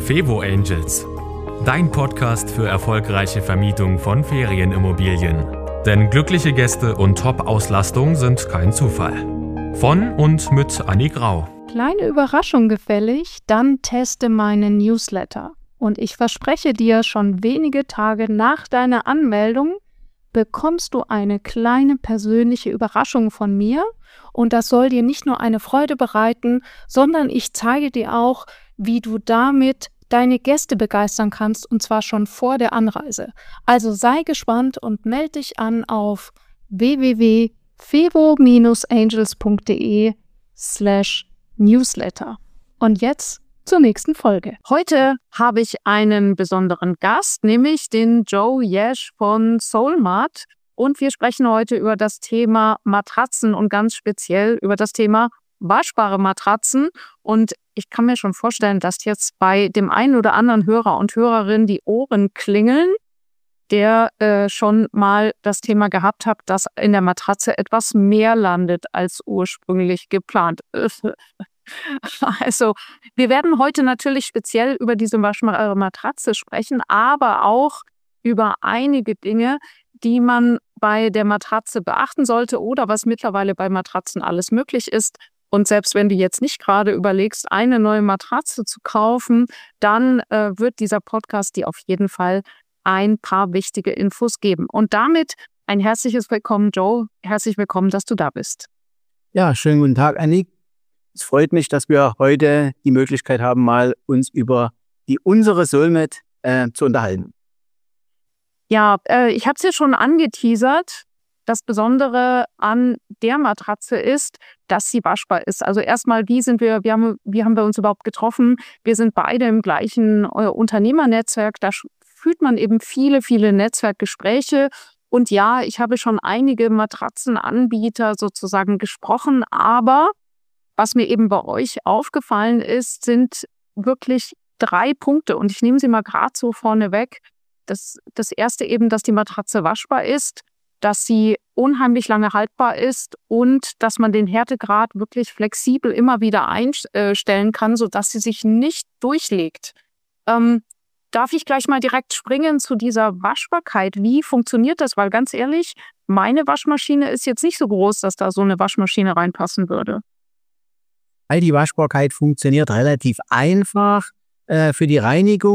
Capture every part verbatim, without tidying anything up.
Fevo Angels, dein Podcast für erfolgreiche Vermietung von Ferienimmobilien. Denn glückliche Gäste und Top-Auslastung sind kein Zufall. Von und mit Anni Grau. Kleine Überraschung gefällig, dann teste meinen Newsletter. Und ich verspreche dir, schon wenige Tage nach deiner Anmeldung bekommst du eine kleine persönliche Überraschung von mir. Und das soll dir nicht nur eine Freude bereiten, sondern ich zeige dir auch, wie du damit deine Gäste begeistern kannst, und zwar schon vor der Anreise. Also sei gespannt und melde dich an auf w w w punkt fevo angels punkt de slash newsletter. Und jetzt zur nächsten Folge. Heute habe ich einen besonderen Gast, nämlich den Joe Jesch von Soulmart. Und wir sprechen heute über das Thema Matratzen und ganz speziell über das Thema waschbare Matratzen. Und ich kann mir schon vorstellen, dass jetzt bei dem einen oder anderen Hörer und Hörerin die Ohren klingeln, der äh, schon mal das Thema gehabt hat, dass in der Matratze etwas mehr landet als ursprünglich geplant. Also wir werden heute natürlich speziell über diese waschbare Matratze sprechen, aber auch über einige Dinge, die man bei der Matratze beachten sollte oder was mittlerweile bei Matratzen alles möglich ist. Und selbst wenn du jetzt nicht gerade überlegst, eine neue Matratze zu kaufen, dann äh, wird dieser Podcast dir auf jeden Fall ein paar wichtige Infos geben. Und damit ein herzliches Willkommen, Joe. Herzlich willkommen, dass du da bist. Ja, schönen guten Tag, Anni. Es freut mich, dass wir heute die Möglichkeit haben, mal uns über die unsere Soulmate äh, zu unterhalten. Ja, äh, ich habe es ja schon angeteasert. Das Besondere an der Matratze ist, dass sie waschbar ist. Also erstmal, wie sind wir, wie haben, wie haben wir uns überhaupt getroffen? Wir sind beide im gleichen äh, Unternehmernetzwerk. Da führt man eben viele, viele Netzwerkgespräche. Und ja, ich habe schon einige Matratzenanbieter sozusagen gesprochen. Aber was mir eben bei euch aufgefallen ist, sind wirklich drei Punkte. Und ich nehme sie mal gerade so vorne weg. Das, das erste eben, dass die Matratze waschbar ist, dass sie unheimlich lange haltbar ist und dass man den Härtegrad wirklich flexibel immer wieder einstellen kann, sodass sie sich nicht durchlegt. Ähm, darf ich gleich mal direkt springen zu dieser Waschbarkeit? Wie funktioniert das? Weil ganz ehrlich, meine Waschmaschine ist jetzt nicht so groß, dass da so eine Waschmaschine reinpassen würde. Die Waschbarkeit funktioniert relativ einfach äh, für die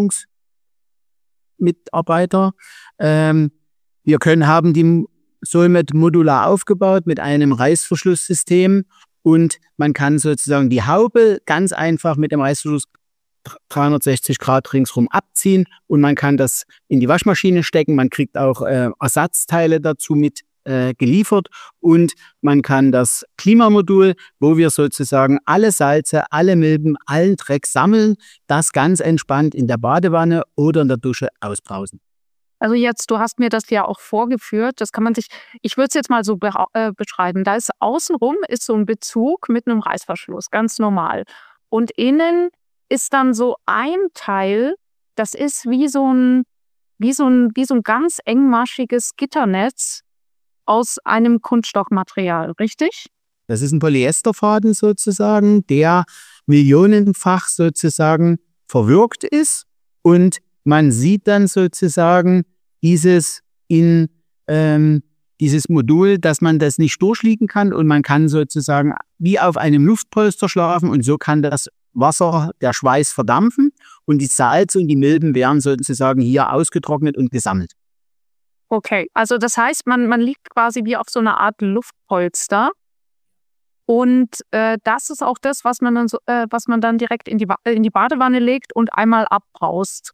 Reinigungsmitarbeiter. Ähm, wir können haben die Soulmate modular aufgebaut mit einem Reißverschlusssystem und man kann sozusagen die Haube ganz einfach mit dem Reißverschluss dreihundertsechzig Grad ringsrum abziehen und man kann das in die Waschmaschine stecken. Man kriegt auch äh, Ersatzteile dazu mit äh, geliefert und man kann das Klimamodul, wo wir sozusagen alle Salze, alle Milben, allen Dreck sammeln, das ganz entspannt in der Badewanne oder in der Dusche ausbrausen. Also jetzt, du hast mir das ja auch vorgeführt, das kann man sich, ich würde es jetzt mal so be äh, beschreiben, da ist außenrum ist so ein Bezug mit einem Reißverschluss, ganz normal. Und innen ist dann so ein Teil, das ist wie so ein, wie so ein, wie so ein ganz engmaschiges Gitternetz aus einem Kunststoffmaterial, richtig? Das ist ein Polyesterfaden sozusagen, der millionenfach sozusagen verwirkt ist und man sieht dann sozusagen dieses in ähm, dieses Modul, dass man das nicht durchliegen kann und man kann sozusagen wie auf einem Luftpolster schlafen und so kann das Wasser, der Schweiß verdampfen und die Salze und die Milben werden sozusagen hier ausgetrocknet und gesammelt. Okay, also das heißt, man, man liegt quasi wie auf so einer Art Luftpolster und äh, das ist auch das, was man dann, so, äh, was man dann direkt in die, in die Badewanne legt und einmal abbraust.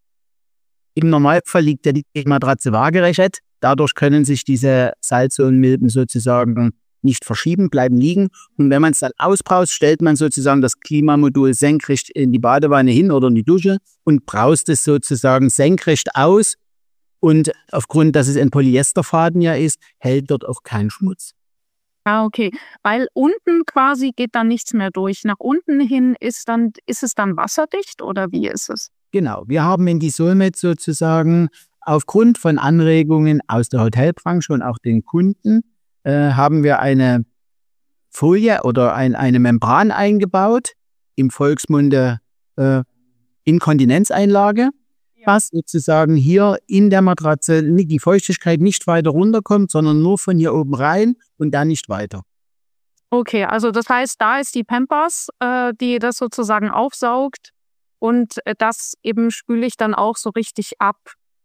Im Normalfall liegt ja die Matratze waagerecht. Dadurch können sich diese Salze und Milben sozusagen nicht verschieben, bleiben liegen. Und wenn man es dann ausbraust, stellt man sozusagen das Klimamodul senkrecht in die Badewanne hin oder in die Dusche und braust es sozusagen senkrecht aus. Und aufgrund, dass es ein Polyesterfaden ja ist, hält dort auch kein Schmutz. Ah, okay. Weil unten quasi geht dann nichts mehr durch. Nach unten hin ist, dann, ist es dann wasserdicht oder wie ist es? Genau, wir haben in die Soulmate sozusagen aufgrund von Anregungen aus der Hotelbranche und auch den Kunden äh, haben wir eine Folie oder ein, eine Membran eingebaut, im Volksmunde äh, Inkontinenzeinlage, was sozusagen hier in der Matratze die Feuchtigkeit nicht weiter runterkommt, sondern nur von hier oben rein und dann nicht weiter. Okay, also das heißt, da ist die Pampers, äh, die das sozusagen aufsaugt und äh, das eben spüle ich dann auch so richtig ab.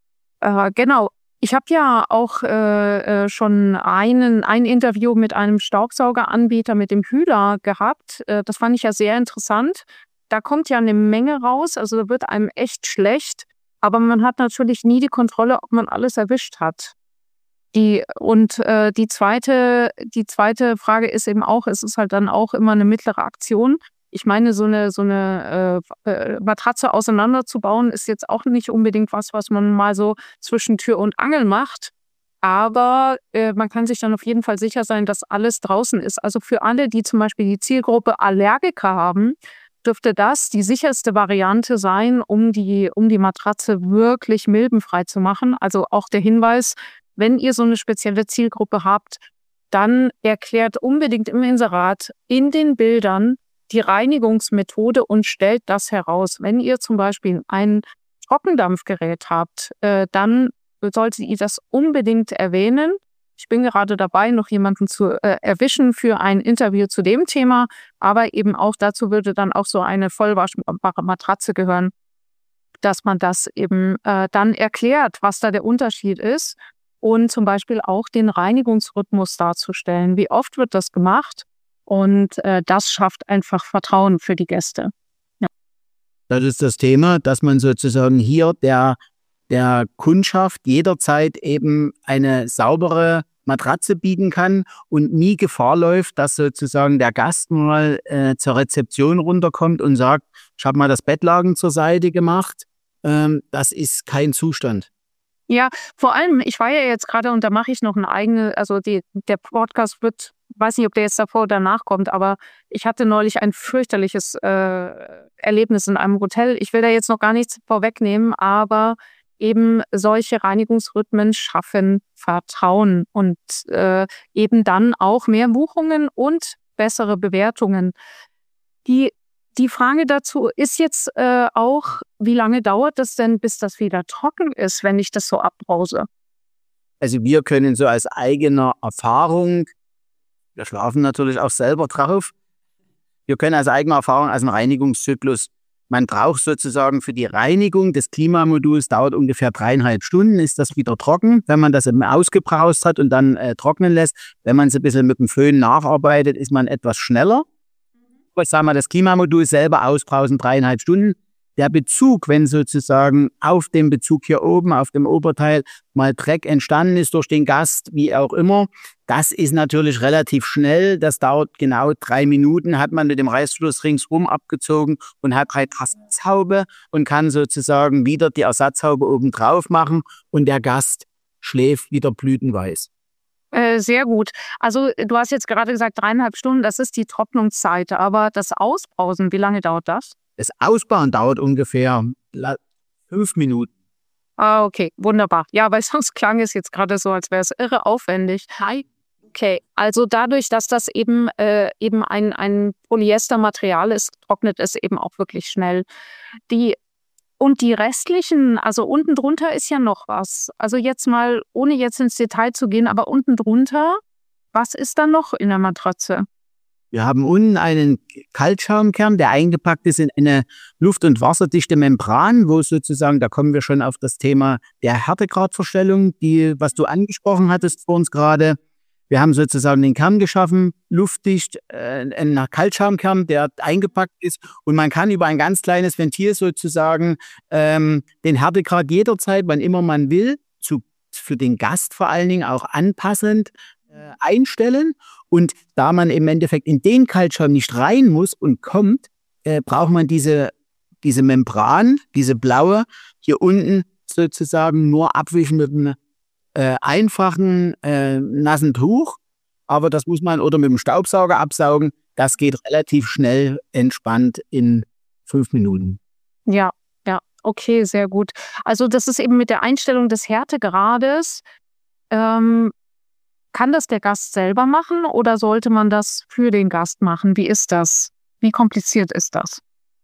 Äh, genau. Ich habe ja auch äh, äh, schon einen, ein Interview mit einem Staubsaugeranbieter mit dem Hühler gehabt. Äh, das fand ich ja sehr interessant. Da kommt ja eine Menge raus, also da wird einem echt schlecht. Aber man hat natürlich nie die Kontrolle, ob man alles erwischt hat. Die, und äh, die zweite, die zweite Frage ist eben auch, es ist halt dann auch immer eine mittlere Aktion. Ich meine, so eine, so eine äh, äh, Matratze auseinanderzubauen, ist jetzt auch nicht unbedingt was, was man mal so zwischen Tür und Angel macht. Aber äh, man kann sich dann auf jeden Fall sicher sein, dass alles draußen ist. Also für alle, die zum Beispiel die Zielgruppe Allergiker haben, dürfte das die sicherste Variante sein, um die, um die Matratze wirklich milbenfrei zu machen. Also auch der Hinweis, wenn ihr so eine spezielle Zielgruppe habt, dann erklärt unbedingt im Inserat in den Bildern die Reinigungsmethode und stellt das heraus. Wenn ihr zum Beispiel ein Trockendampfgerät habt, äh, dann solltet ihr das unbedingt erwähnen. Ich bin gerade dabei, noch jemanden zu äh, erwischen für ein Interview zu dem Thema, aber eben auch dazu würde dann auch so eine vollwaschbare Matratze gehören, dass man das eben äh, dann erklärt, was da der Unterschied ist und zum Beispiel auch den Reinigungsrhythmus darzustellen. Wie oft wird das gemacht? Und äh, das schafft einfach Vertrauen für die Gäste. Ja. Das ist das Thema, dass man sozusagen hier der, der Kundschaft jederzeit eben eine saubere Matratze bieten kann und nie Gefahr läuft, dass sozusagen der Gast mal äh, zur Rezeption runterkommt und sagt, ich habe mal das Bettlaken zur Seite gemacht. Ähm, das ist kein Zustand. Ja, vor allem, ich war ja jetzt gerade, und da mache ich noch eine eigene, also die, der Podcast wird, weiß nicht, ob der jetzt davor oder danach kommt, aber ich hatte neulich ein fürchterliches äh, Erlebnis in einem Hotel. Ich will da jetzt noch gar nichts vorwegnehmen, aber eben solche Reinigungsrhythmen schaffen Vertrauen und äh, eben dann auch mehr Buchungen und bessere Bewertungen. Die Die Frage dazu ist jetzt äh, auch, wie lange dauert das denn, bis das wieder trocken ist, wenn ich das so abbrause? Also wir können so aus eigener Erfahrung, wir schlafen natürlich auch selber drauf, wir können aus eigener Erfahrung, aus einem Reinigungszyklus, man braucht sozusagen für die Reinigung des Klimamoduls, dauert ungefähr dreieinhalb Stunden, ist das wieder trocken, wenn man das eben ausgebraust hat und dann äh, trocknen lässt. Wenn man es ein bisschen mit dem Föhn nacharbeitet, ist man etwas schneller. Ich sage mal, das Klimamodul selber ausbrausen, dreieinhalb Stunden. Der Bezug, wenn sozusagen auf dem Bezug hier oben, auf dem Oberteil, mal Dreck entstanden ist durch den Gast, wie auch immer, das ist natürlich relativ schnell. Das dauert genau drei Minuten, hat man mit dem Reißverschluss ringsrum abgezogen und hat halt Ersatzhaube und kann sozusagen wieder die Ersatzhaube oben drauf machen und der Gast schläft wieder blütenweiß. Äh, sehr gut. Also du hast jetzt gerade gesagt, dreieinhalb Stunden, das ist die Trocknungszeit. Aber das Ausbrausen, wie lange dauert das? Das Ausbauen dauert ungefähr fünf Minuten. Ah, okay, wunderbar. Ja, weil sonst klang es jetzt gerade so, als wäre es irre aufwendig. Hi. Okay, also dadurch, dass das eben, äh, eben ein, ein Polyestermaterial ist, trocknet es eben auch wirklich schnell. Die Und die restlichen, also unten drunter ist ja noch was. Also jetzt mal, ohne jetzt ins Detail zu gehen, aber unten drunter, was ist da noch in der Matratze? Wir haben unten einen Kaltschaumkern, der eingepackt ist in eine luft- und wasserdichte Membran, wo sozusagen, da kommen wir schon auf das Thema der Härtegradverstellung, die, was du angesprochen hattest vor uns gerade. Wir haben sozusagen den Kern geschaffen, luftdicht, äh, ein Kaltschaumkern, der eingepackt ist. Und man kann über ein ganz kleines Ventil sozusagen ähm, den Härtegrad jederzeit, wann immer man will, zu, für den Gast vor allen Dingen auch anpassend äh, einstellen. Und da man im Endeffekt in den Kaltschaum nicht rein muss und kommt, äh, braucht man diese, diese Membran, diese blaue, hier unten sozusagen nur abwischen mit einem Äh, einfachen, äh, nassen Tuch, aber das muss man oder mit dem Staubsauger absaugen. Das geht relativ schnell, entspannt in fünf Minuten. Ja, ja, okay, sehr gut. Also das ist eben mit der Einstellung des Härtegrades. Ähm, kann das der Gast selber machen oder sollte man das für den Gast machen? Wie ist das? Wie kompliziert ist das?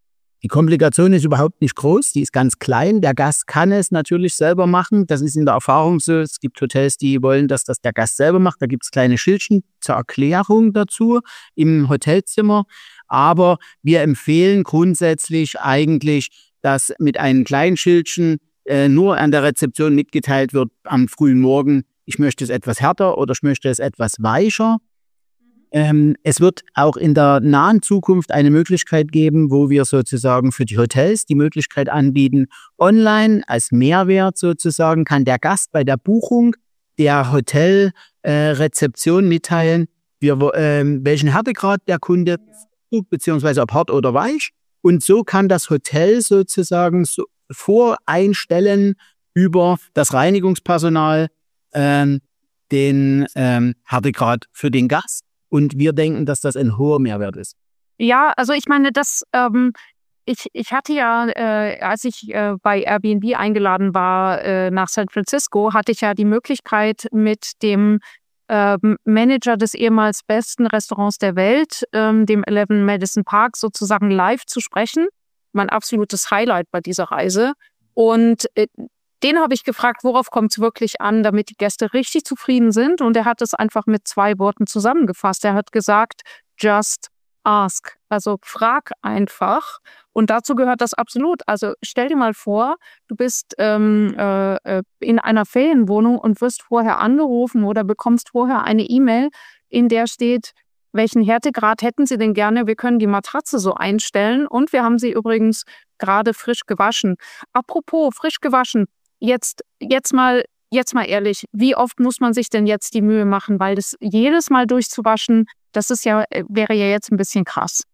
Die Komplikation ist überhaupt nicht groß, die ist ganz klein. Der Gast kann es natürlich selber machen. Das ist in der Erfahrung so. Es gibt Hotels, die wollen, dass das der Gast selber macht. Da gibt es kleine Schildchen zur Erklärung dazu im Hotelzimmer. Aber wir empfehlen grundsätzlich eigentlich, dass mit einem kleinen Schildchen äh, nur an der Rezeption mitgeteilt wird am frühen Morgen, ich möchte es etwas härter oder ich möchte es etwas weicher. Ähm, es wird auch in der nahen Zukunft eine Möglichkeit geben, wo wir sozusagen für die Hotels die Möglichkeit anbieten, online als Mehrwert sozusagen kann der Gast bei der Buchung der Hotelrezeption äh, mitteilen, wir, äh, welchen Härtegrad der Kunde sucht, beziehungsweise ob hart oder weich. Und so kann das Hotel sozusagen so voreinstellen über das Reinigungspersonal ähm, den ähm, Härtegrad für den Gast. Und wir denken, dass das ein hoher Mehrwert ist. Ja, also ich meine, das, ähm, ich, ich hatte ja, äh, als ich äh, bei Airbnb eingeladen war äh, nach San Francisco, hatte ich ja die Möglichkeit, mit dem äh, Manager des ehemals besten Restaurants der Welt, ähm, dem Eleven Madison Park, sozusagen live zu sprechen. Mein absolutes Highlight bei dieser Reise. Und äh, den habe ich gefragt, worauf kommt es wirklich an, damit die Gäste richtig zufrieden sind. Und er hat es einfach mit zwei Worten zusammengefasst. Er hat gesagt, just ask. Also frag einfach. Und dazu gehört das absolut. Also stell dir mal vor, du bist ähm, äh, in einer Ferienwohnung und wirst vorher angerufen oder bekommst vorher eine E-Mail, in der steht, welchen Härtegrad hätten Sie denn gerne? Wir können die Matratze so einstellen. Und wir haben sie übrigens gerade frisch gewaschen. Apropos frisch gewaschen. Jetzt, jetzt mal, jetzt mal ehrlich, wie oft muss man sich denn jetzt die Mühe machen? Weil das jedes Mal durchzuwaschen, das ist ja, wäre ja jetzt ein bisschen krass.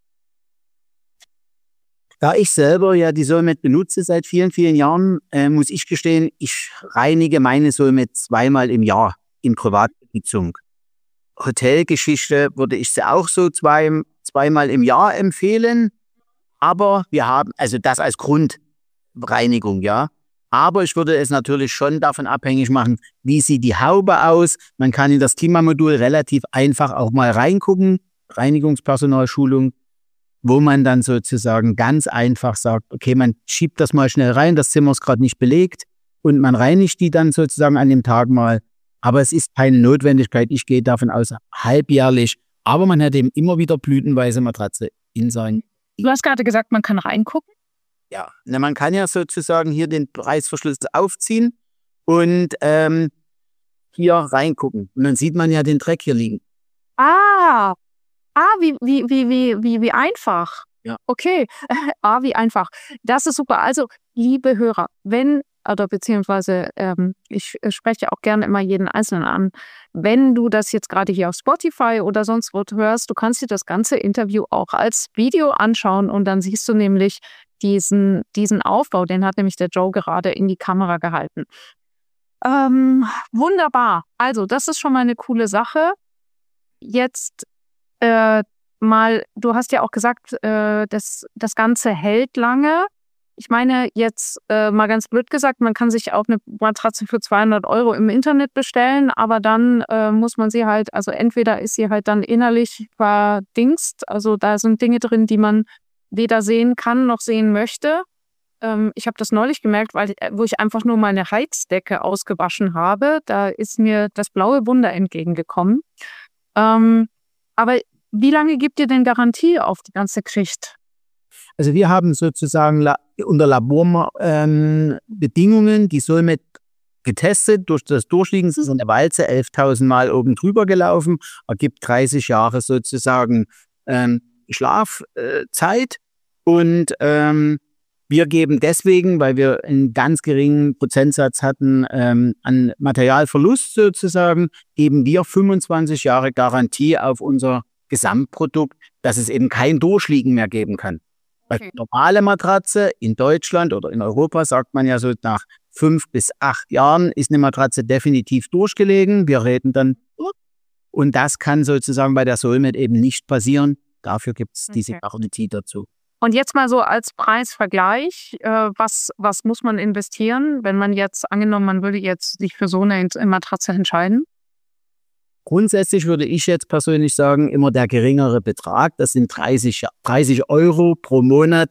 Da ich selber ja die Solmed benutze seit vielen, vielen Jahren, äh, muss ich gestehen, ich reinige meine Solmed zweimal im Jahr in Privatnutzung. Hotelgeschichte würde ich sie auch so zwei, zweimal im Jahr empfehlen. Aber wir haben, also das als Grundreinigung, ja. Aber ich würde es natürlich schon davon abhängig machen, wie sieht die Haube aus. Man kann in das Klimamodul relativ einfach auch mal reingucken, Reinigungspersonalschulung, wo man dann sozusagen ganz einfach sagt, okay, man schiebt das mal schnell rein, das Zimmer ist gerade nicht belegt und man reinigt die dann sozusagen an dem Tag mal. Aber es ist keine Notwendigkeit, ich gehe davon aus, halbjährlich. Aber man hat eben immer wieder blütenweise Matratze in sein. Du hast gerade gesagt, man kann reingucken. Ja, na, man kann ja sozusagen hier den Reißverschluss aufziehen und ähm, hier reingucken. Und dann sieht man ja den Dreck hier liegen. Ah, ah wie, wie, wie, wie, wie, wie einfach. Ja. Okay, ah, wie einfach. Das ist super. Also, liebe Hörer, wenn, oder beziehungsweise ähm, ich spreche auch gerne immer jeden Einzelnen an, wenn du das jetzt gerade hier auf Spotify oder sonst wo hörst, du kannst dir das ganze Interview auch als Video anschauen und dann siehst du nämlich diesen, diesen Aufbau, den hat nämlich der Joe gerade in die Kamera gehalten. Ähm, wunderbar. Also, das ist schon mal eine coole Sache. Jetzt äh, mal, du hast ja auch gesagt, äh, das, das Ganze hält lange. Ich meine, jetzt äh, mal ganz blöd gesagt, man kann sich auch eine Matratze für zweihundert Euro im Internet bestellen, aber dann äh, muss man sie halt, also entweder ist sie halt dann innerlich verdingst, also da sind Dinge drin, die man weder sehen kann noch sehen möchte. Ähm, ich habe das neulich gemerkt, weil wo ich einfach nur meine Heizdecke ausgewaschen habe, da ist mir das blaue Wunder entgegengekommen. Ähm, aber wie lange gibt ihr denn Garantie auf die ganze Geschichte? Also wir haben sozusagen la- unter Laborbedingungen ähm, die Solmed getestet, durch das Durchliegen ist eine Walze elftausend Mal oben drüber gelaufen, ergibt dreißig Jahre sozusagen ähm, Schlafzeit äh, und ähm, wir geben deswegen, weil wir einen ganz geringen Prozentsatz hatten ähm, an Materialverlust sozusagen, geben wir fünfundzwanzig Jahre Garantie auf unser Gesamtprodukt, dass es eben kein Durchliegen mehr geben kann. Okay. Bei normale Matratze in Deutschland oder in Europa sagt man ja so, nach fünf bis acht Jahren ist eine Matratze definitiv durchgelegen. Wir reden dann, und das kann sozusagen bei der Solmed eben nicht passieren. Dafür gibt es diese okay. Garantie dazu. Und jetzt mal so als Preisvergleich, äh, was, was muss man investieren, wenn man jetzt, angenommen, man würde jetzt sich für so eine Matratze entscheiden? Grundsätzlich würde ich jetzt persönlich sagen, immer der geringere Betrag, das sind dreißig, dreißig Euro pro Monat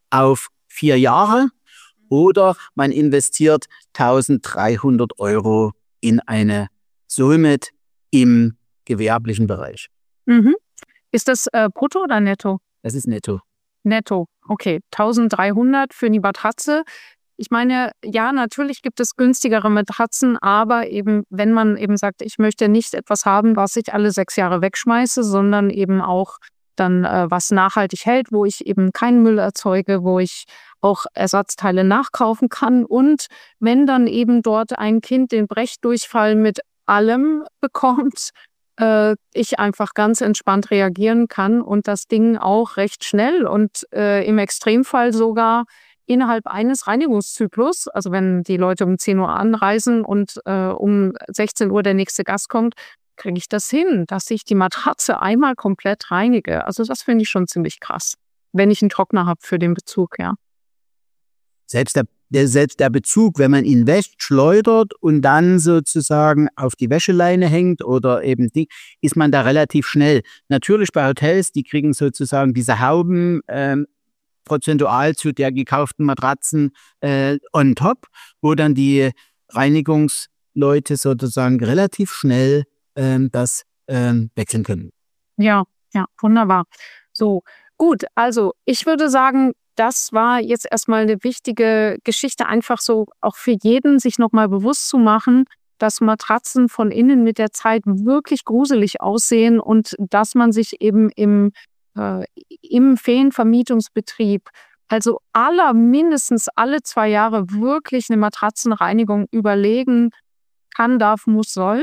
auf vier Jahre oder man investiert eintausenddreihundert Euro in eine Soulmate im gewerblichen Bereich. Mhm. Ist das äh, brutto oder netto? Das ist netto. Netto, okay. eintausenddreihundert für die Matratze. Ich meine, ja, natürlich gibt es günstigere Matratzen, aber eben, wenn man eben sagt, ich möchte nicht etwas haben, was ich alle sechs Jahre wegschmeiße, sondern eben auch dann äh, was nachhaltig hält, wo ich eben keinen Müll erzeuge, wo ich auch Ersatzteile nachkaufen kann. Und wenn dann eben dort ein Kind den Brechdurchfall mit allem bekommt, äh, ich einfach ganz entspannt reagieren kann und das Ding auch recht schnell und äh, im Extremfall sogar innerhalb eines Reinigungszyklus, also wenn die Leute um zehn Uhr anreisen und äh, um sechzehn Uhr der nächste Gast kommt, kriege ich das hin, dass ich die Matratze einmal komplett reinige. Also das finde ich schon ziemlich krass, wenn ich einen Trockner habe für den Bezug, ja. Selbst der, der, selbst der Bezug, wenn man ihn wäscht, schleudert und dann sozusagen auf die Wäscheleine hängt oder eben die, ist man da relativ schnell. Natürlich bei Hotels, die kriegen sozusagen diese Hauben ähm, prozentual zu der gekauften Matratzen äh, on top, wo dann die Reinigungsleute sozusagen relativ schnell ähm, das ähm, wechseln können. Ja, ja, wunderbar. So, gut, also ich würde sagen, das war jetzt erstmal eine wichtige Geschichte, einfach so auch für jeden sich nochmal bewusst zu machen, dass Matratzen von innen mit der Zeit wirklich gruselig aussehen und dass man sich eben im äh, im Ferienvermietungsbetrieb, also aller mindestens alle zwei Jahre wirklich eine Matratzenreinigung überlegen kann, darf, muss, soll.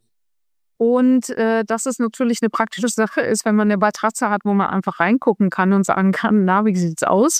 Und äh, dass es natürlich eine praktische Sache ist, wenn man eine Matratze hat, wo man einfach reingucken kann und sagen kann, na, wie sieht's aus?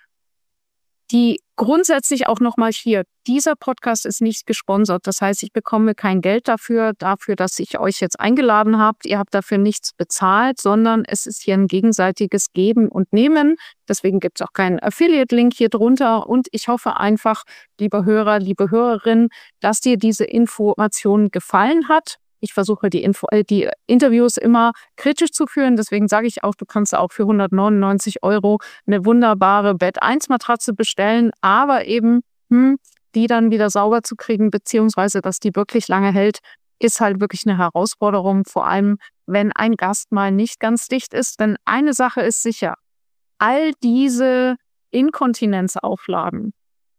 Die grundsätzlich auch nochmal hier, dieser Podcast ist nicht gesponsert. Das heißt, ich bekomme kein Geld dafür, dafür, dass ich euch jetzt eingeladen habt. Ihr habt dafür nichts bezahlt, sondern es ist hier ein gegenseitiges Geben und Nehmen. Deswegen gibt es auch keinen Affiliate-Link hier drunter. Und ich hoffe einfach, liebe Hörer, liebe Hörerin, dass dir diese Information gefallen hat. Ich versuche die, Info, äh, die Interviews immer kritisch zu führen. Deswegen sage ich auch, du kannst auch für hundertneunundneunzig Euro eine wunderbare Bett eins Matratze bestellen, aber eben hm, die dann wieder sauber zu kriegen, beziehungsweise dass die wirklich lange hält, ist halt wirklich eine Herausforderung. Vor allem, wenn ein Gast mal nicht ganz dicht ist. Denn eine Sache ist sicher, all diese Inkontinenzauflagen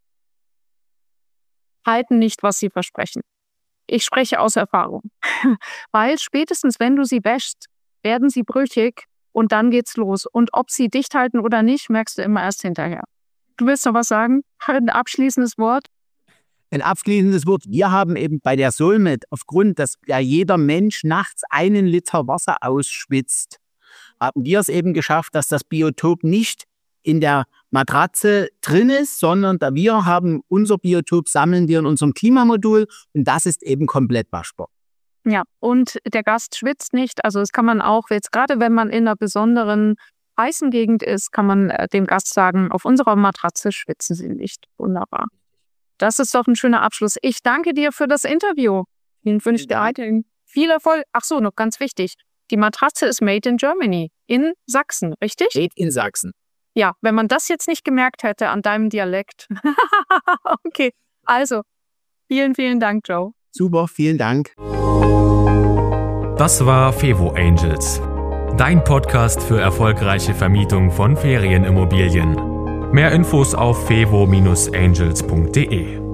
halten nicht, was sie versprechen. Ich spreche aus Erfahrung, weil spätestens, wenn du sie wäschst, werden sie brüchig und dann geht's los. Und ob sie dicht halten oder nicht, merkst du immer erst hinterher. Du willst noch was sagen? Ein abschließendes Wort? Ein abschließendes Wort. Wir haben eben bei der Soulmate, aufgrund, dass ja jeder Mensch nachts einen Liter Wasser ausschwitzt, haben wir es eben geschafft, dass das Biotop nicht in der Matratze drin ist, sondern da wir haben unser Biotop, sammeln wir in unserem Klimamodul und das ist eben komplett waschbar. Ja, und der Gast schwitzt nicht, also das kann man auch jetzt, gerade wenn man in einer besonderen heißen Gegend ist, kann man dem Gast sagen, auf unserer Matratze schwitzen Sie nicht. Wunderbar. Das ist doch ein schöner Abschluss. Ich danke dir für das Interview. Ihnen wünsche ich dir weiterhin viel Erfolg. Ach so, noch ganz wichtig. Die Matratze ist made in Germany, in Sachsen, richtig? Made in Sachsen. Ja, wenn man das jetzt nicht gemerkt hätte an deinem Dialekt. Okay, also vielen, vielen Dank, Joe. Super, vielen Dank. Das war Fevo Angels, dein Podcast für erfolgreiche Vermietung von Ferienimmobilien. Mehr Infos auf fevo Bindestrich angels Punkt de.